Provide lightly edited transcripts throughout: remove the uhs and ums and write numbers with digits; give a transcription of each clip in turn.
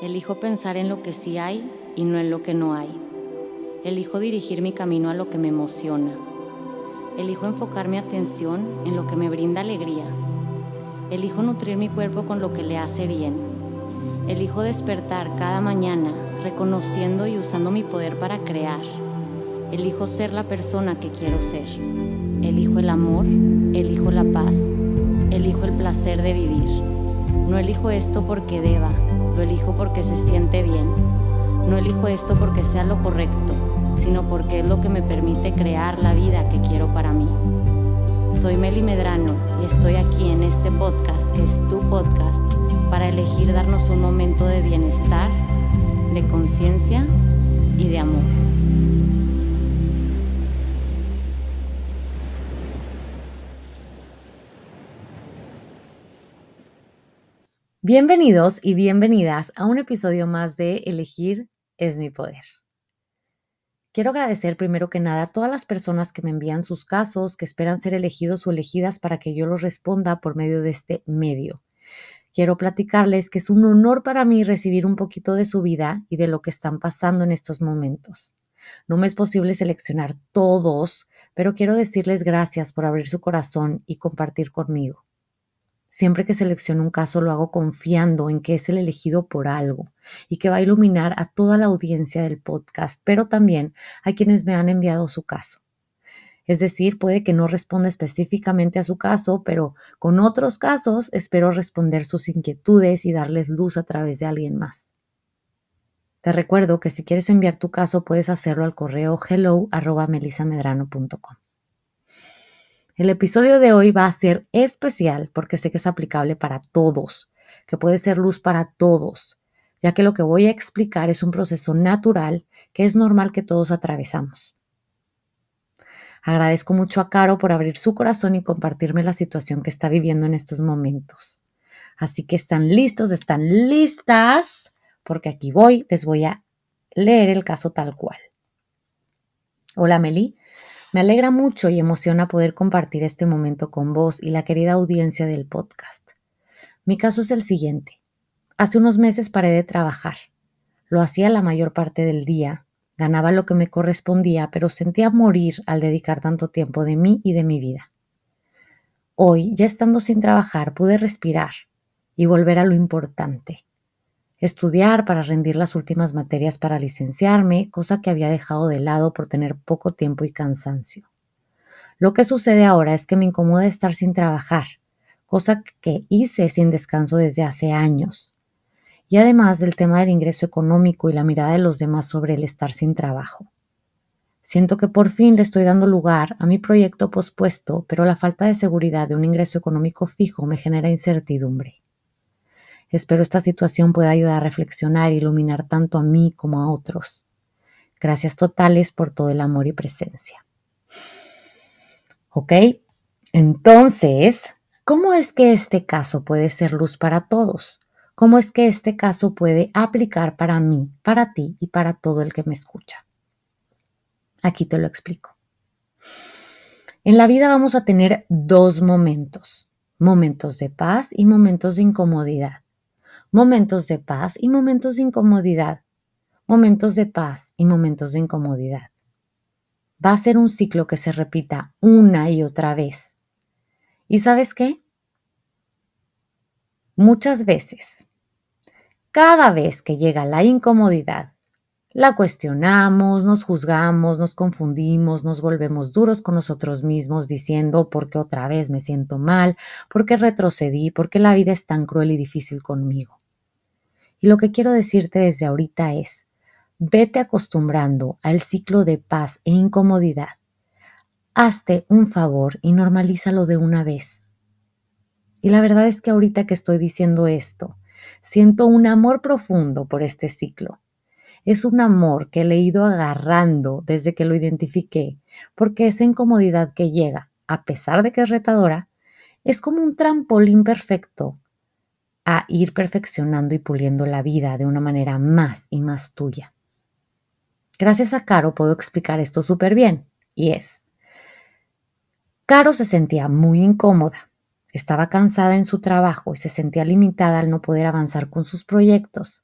Elijo pensar en lo que sí hay y no en lo que no hay. Elijo dirigir mi camino a lo que me emociona. Elijo enfocar mi atención en lo que me brinda alegría. Elijo nutrir mi cuerpo con lo que le hace bien. Elijo despertar cada mañana reconociendo y usando mi poder para crear. Elijo ser la persona que quiero ser. Elijo el amor, elijo la paz, elijo el placer de vivir. No elijo esto porque deba, lo elijo porque se siente bien. No elijo esto porque sea lo correcto, sino porque es lo que me permite crear la vida que quiero para mí. Soy Meli Medrano y estoy aquí en este podcast, que es tu podcast, para elegir darnos un momento de bienestar, de conciencia y de amor. Bienvenidos y bienvenidas a un episodio más de Elegir es mi poder. Quiero agradecer primero que nada a todas las personas que me envían sus casos, que esperan ser elegidos o elegidas para que yo los responda por medio de este medio. Quiero platicarles que es un honor para mí recibir un poquito de su vida y de lo que están pasando en estos momentos. No me es posible seleccionar todos, pero quiero decirles gracias por abrir su corazón y compartir conmigo. Siempre que selecciono un caso lo hago confiando en que es el elegido por algo y que va a iluminar a toda la audiencia del podcast, pero también a quienes me han enviado su caso. Es decir, puede que no responda específicamente a su caso, pero con otros casos espero responder sus inquietudes y darles luz a través de alguien más. Te recuerdo que si quieres enviar tu caso puedes hacerlo al correo hello@melisamedrano.com. El episodio de hoy va a ser especial porque sé que es aplicable para todos, que puede ser luz para todos, ya que lo que voy a explicar es un proceso natural que es normal que todos atravesamos. Agradezco mucho a Caro por abrir su corazón y compartirme la situación que está viviendo en estos momentos. Así que están listos, están listas, porque aquí les voy a leer el caso tal cual. Hola Meli. Me alegra mucho y emociona poder compartir este momento con vos y la querida audiencia del podcast. Mi caso es el siguiente. Hace unos meses paré de trabajar. Lo hacía la mayor parte del día, ganaba lo que me correspondía, pero sentía morir al dedicar tanto tiempo de mí y de mi vida. Hoy, ya estando sin trabajar, pude respirar y volver a lo importante. Estudiar para rendir las últimas materias para licenciarme, cosa que había dejado de lado por tener poco tiempo y cansancio. Lo que sucede ahora es que me incomoda estar sin trabajar, cosa que hice sin descanso desde hace años. Y además del tema del ingreso económico y la mirada de los demás sobre el estar sin trabajo. Siento que por fin le estoy dando lugar a mi proyecto pospuesto, pero la falta de seguridad de un ingreso económico fijo me genera incertidumbre. Espero esta situación pueda ayudar a reflexionar e iluminar tanto a mí como a otros. Gracias totales por todo el amor y presencia. ¿Ok? Entonces, ¿cómo es que este caso puede ser luz para todos? ¿Cómo es que este caso puede aplicar para mí, para ti y para todo el que me escucha? Aquí te lo explico. En la vida vamos a tener dos momentos de paz y momentos de incomodidad. Momentos de paz y momentos de incomodidad. Momentos de paz y momentos de incomodidad. Va a ser un ciclo que se repita una y otra vez. ¿Y sabes qué? Muchas veces, cada vez que llega la incomodidad, la cuestionamos, nos juzgamos, nos confundimos, nos volvemos duros con nosotros mismos diciendo ¿por qué otra vez me siento mal? ¿Por qué retrocedí? ¿Por qué la vida es tan cruel y difícil conmigo? Y lo que quiero decirte desde ahorita es, vete acostumbrando al ciclo de paz e incomodidad. Hazte un favor y normalízalo de una vez. Y la verdad es que ahorita que estoy diciendo esto, siento un amor profundo por este ciclo. Es un amor que le he ido agarrando desde que lo identifiqué, porque esa incomodidad que llega, a pesar de que es retadora, es como un trampolín perfecto a ir perfeccionando y puliendo la vida de una manera más y más tuya. Gracias a Caro puedo explicar esto súper bien, y es: Caro se sentía muy incómoda, estaba cansada en su trabajo y se sentía limitada al no poder avanzar con sus proyectos,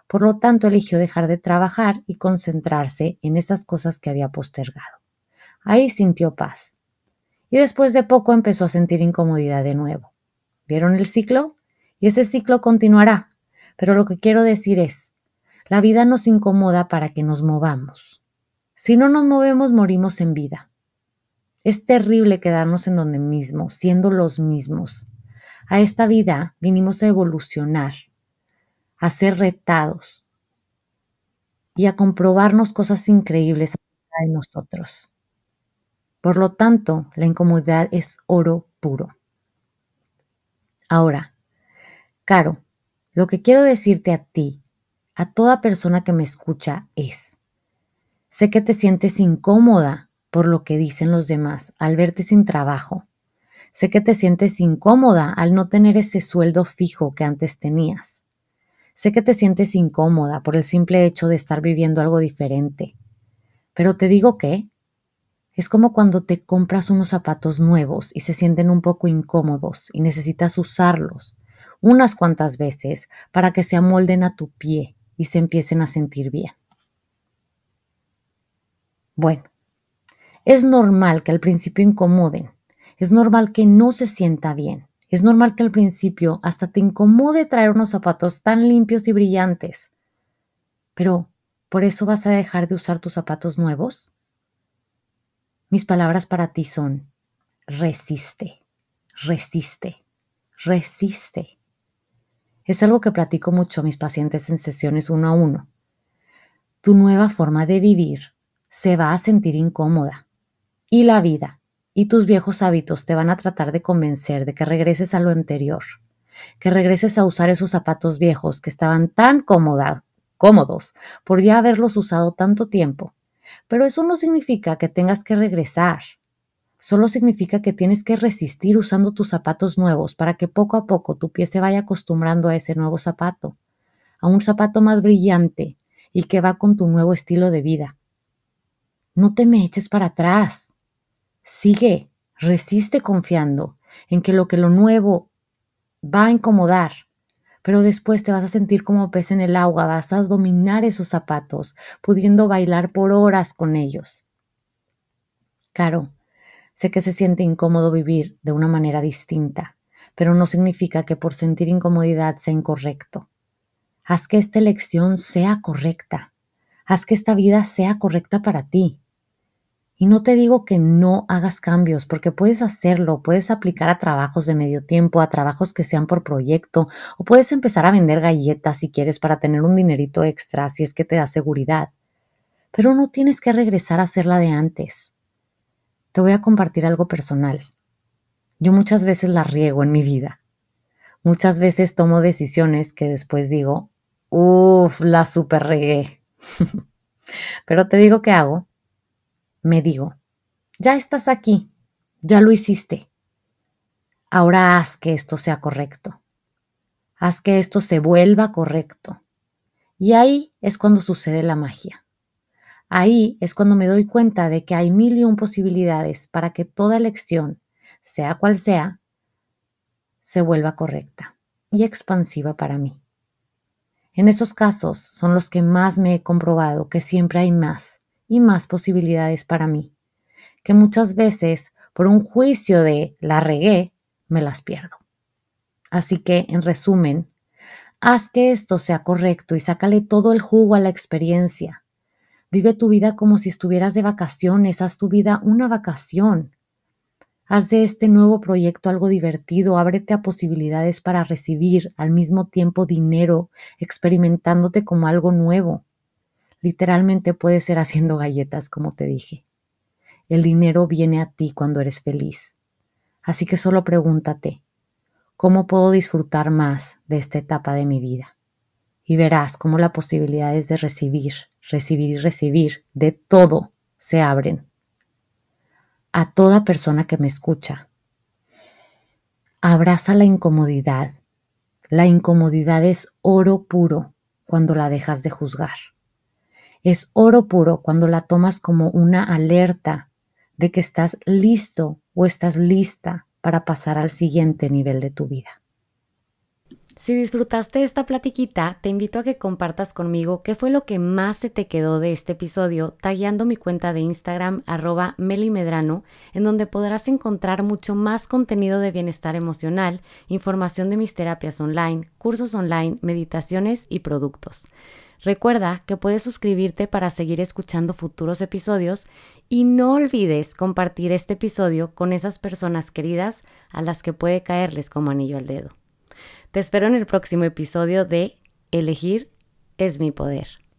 Por lo tanto, eligió dejar de trabajar y concentrarse en esas cosas que había postergado. Ahí sintió paz. Y después de poco empezó a sentir incomodidad de nuevo. ¿Vieron el ciclo? Y ese ciclo continuará. Pero lo que quiero decir es, la vida nos incomoda para que nos movamos. Si no nos movemos, morimos en vida. Es terrible quedarnos en donde mismo, siendo los mismos. A esta vida vinimos a evolucionar, a ser retados y a comprobarnos cosas increíbles de nosotros. Por lo tanto, la incomodidad es oro puro. Ahora, Caro, lo que quiero decirte a ti, a toda persona que me escucha es, sé que te sientes incómoda por lo que dicen los demás al verte sin trabajo. Sé que te sientes incómoda al no tener ese sueldo fijo que antes tenías. Sé que te sientes incómoda por el simple hecho de estar viviendo algo diferente. Pero te digo que es como cuando te compras unos zapatos nuevos y se sienten un poco incómodos y necesitas usarlos unas cuantas veces para que se amolden a tu pie y se empiecen a sentir bien. Bueno, es normal que al principio incomoden, es normal que no se sienta bien, es normal que al principio hasta te incomode traer unos zapatos tan limpios y brillantes. Pero, ¿por eso vas a dejar de usar tus zapatos nuevos? Mis palabras para ti son, resiste, resiste, resiste. Es algo que platico mucho a mis pacientes en sesiones 1 a 1. Tu nueva forma de vivir se va a sentir incómoda y la vida y tus viejos hábitos te van a tratar de convencer de que regreses a lo anterior, que regreses a usar esos zapatos viejos que estaban tan cómodos por ya haberlos usado tanto tiempo. Pero eso no significa que tengas que regresar. Solo significa que tienes que resistir usando tus zapatos nuevos para que poco a poco tu pie se vaya acostumbrando a ese nuevo zapato, a un zapato más brillante y que va con tu nuevo estilo de vida. No te me eches para atrás. Sigue, resiste confiando en que lo nuevo va a incomodar, pero después te vas a sentir como pez en el agua, vas a dominar esos zapatos, pudiendo bailar por horas con ellos. Caro, sé que se siente incómodo vivir de una manera distinta, pero no significa que por sentir incomodidad sea incorrecto. Haz que esta elección sea correcta. Haz que esta vida sea correcta para ti. Y no te digo que no hagas cambios, porque puedes hacerlo, puedes aplicar a trabajos de medio tiempo, a trabajos que sean por proyecto, o puedes empezar a vender galletas si quieres para tener un dinerito extra, si es que te da seguridad. Pero no tienes que regresar a hacer la de antes. Te voy a compartir algo personal. Yo muchas veces la riego en mi vida. Muchas veces tomo decisiones que después digo, la super regué. Pero te digo qué hago. Me digo, ya estás aquí, ya lo hiciste. Ahora haz que esto sea correcto. Haz que esto se vuelva correcto. Y ahí es cuando sucede la magia. Ahí es cuando me doy cuenta de que hay 1001 posibilidades para que toda elección, sea cual sea, se vuelva correcta y expansiva para mí. En esos casos son los que más me he comprobado que siempre hay más y más posibilidades para mí, que muchas veces por un juicio de la regué, me las pierdo. Así que, en resumen, haz que esto sea correcto y sácale todo el jugo a la experiencia. Vive tu vida como si estuvieras de vacaciones, haz tu vida una vacación. Haz de este nuevo proyecto algo divertido, ábrete a posibilidades para recibir al mismo tiempo dinero, experimentándote como algo nuevo. Literalmente puede ser haciendo galletas, como te dije. El dinero viene a ti cuando eres feliz. Así que solo pregúntate, ¿cómo puedo disfrutar más de esta etapa de mi vida? Y verás cómo las posibilidades de recibir de todo se abren. A toda persona que me escucha, abraza la incomodidad. La incomodidad es oro puro cuando la dejas de juzgar. Es oro puro cuando la tomas como una alerta de que estás listo o estás lista para pasar al siguiente nivel de tu vida. Si disfrutaste esta platiquita, te invito a que compartas conmigo qué fue lo que más se te quedó de este episodio, tagueando mi cuenta de Instagram @melimedrano, en donde podrás encontrar mucho más contenido de bienestar emocional, información de mis terapias online, cursos online, meditaciones y productos. Recuerda que puedes suscribirte para seguir escuchando futuros episodios y no olvides compartir este episodio con esas personas queridas a las que puede caerles como anillo al dedo. Te espero en el próximo episodio de Elegir es mi poder.